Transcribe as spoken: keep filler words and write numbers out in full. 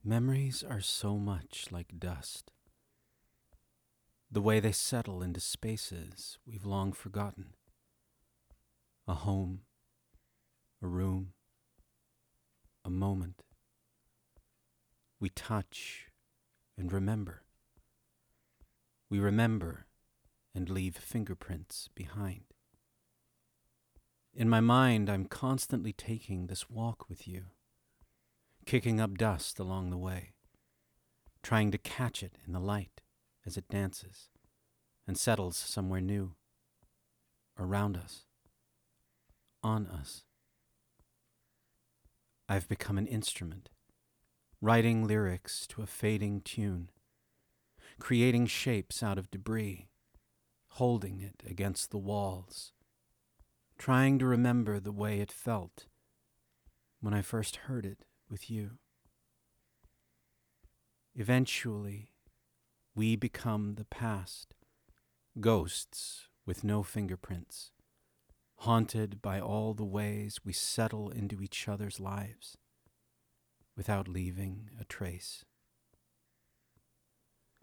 Memories are so much like dust, the way they settle into spaces we've long forgotten. A home, a room, a moment. We touch and remember. We remember and leave fingerprints behind. In my mind, I'm constantly taking this walk with you, kicking up dust along the way, trying to catch it in the light as it dances and settles somewhere new, around us, on us. I've become an instrument, writing lyrics to a fading tune, creating shapes out of debris, holding it against the walls, trying to remember the way it felt when I first heard it with you. Eventually, we become the past, ghosts with no fingerprints, haunted by all the ways we settle into each other's lives without leaving a trace.